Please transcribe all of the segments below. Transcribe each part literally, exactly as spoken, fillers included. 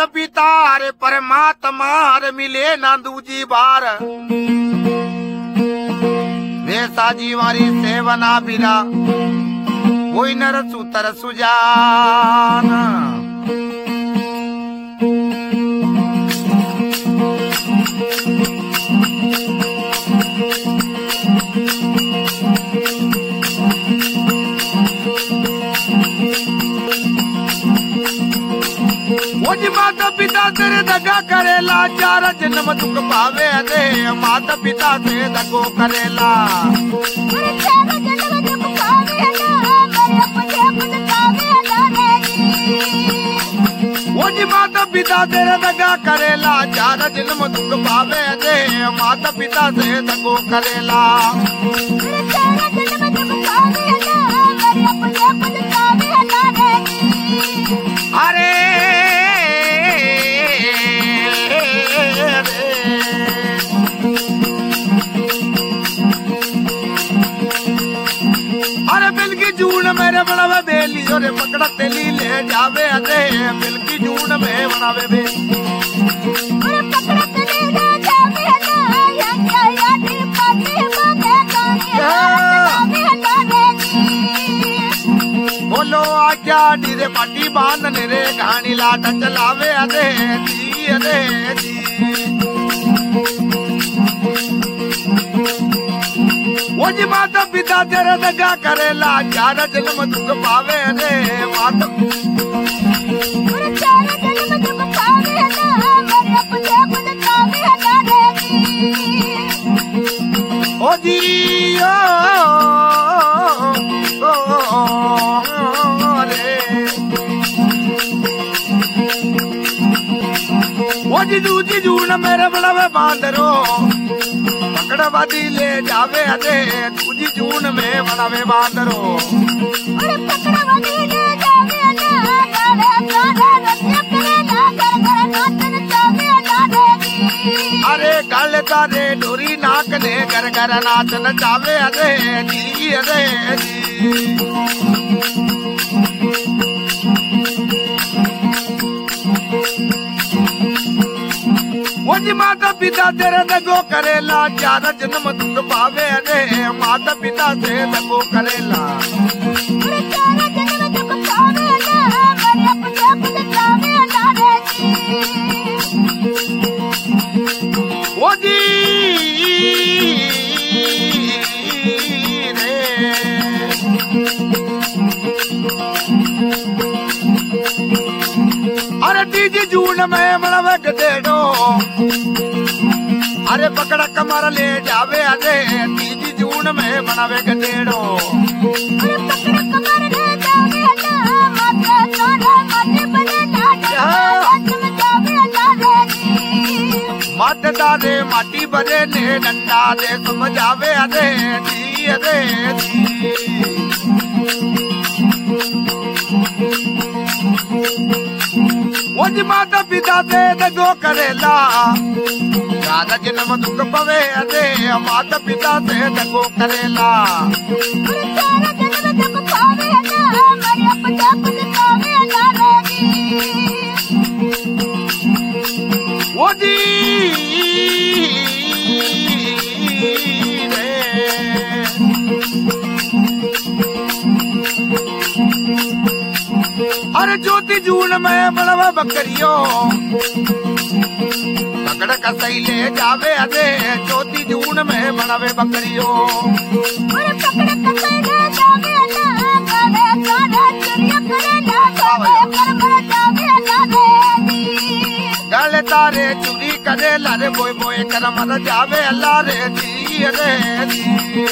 पिता रे परमात्मा रे मिले ना दूजी बार वैसा जीवारी सेवना बिना कोई नर सुतर सुजान। माता पिता तेरे दगा करेला चार जन्म दुख पावे दे माता पिता से दगो करेला वो जी माता पिता तेरे दगा करेला चार जन्म दुख पावे दे माता पिता से दगो करेला। अरे अरे बिल की जून मेरे बनावे बेली और पकड़ा तेली ले जावे अरे बिल की जून में बनावे बे बोलो आज्ञा नीरे पाटी बांध रे कहानी लाट चलावे अरे जी अरे जी वो जी माता पिता तेरे दगा करेला चार जन्म दुख पावे रे माता ओ जी ओ, ओ, ओ रे वो जी दूजी जून मेरे बड़ावे बांदरो पकड़वादी ले जावे अरे तुझी जून में बनावे बांदरो अरे गल तारे डोरी नाक ने घर घर नाच नचावे अरे जी अरे जी वो जी माता पिता तेरे दगो करेला चार जन्म दुख पावे अरे माता पिता से दगो करेला। वो जी रे अरे तीजी जून में मनवे गदेड़ो अरे पकड़ा कमर ले जावे अरे तीजी जून में बनावे गदेड़ो माते दादे माटी बजे ने डंडा दे समझावे अरे जी अरे जी वो जी माता पिता से दगो करेला चार जन्म दुख पवे अरे माता पिता से दगो करेला। वो जी रे अरे ज्योति जून में बड़वा बकरियो पकड़ कसई ले जावे अरे ज्योति जून में बनावे बकरियो गल तारे चुरी करे लारे बोए बोए कर मर जावे अल्लाह रे जी रे जी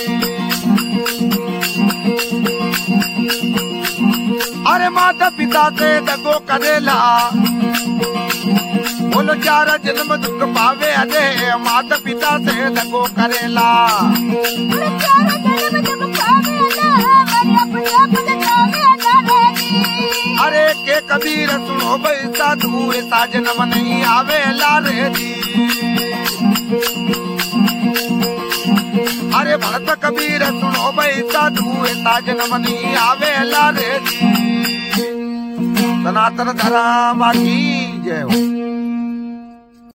अरे माता पिता से दगो करेला बोलो चार जन्म दुख पावे अरे माता पिता से दगो करेला। अरे के कबीर सुनो भाई साधु ऐसा जन्म नहीं आवे लारे जी अरे भरत कबीर सुनो भाई साधु ऐसा जन्म नहीं आवे लारे जी। सनातन धर्म की जय हो।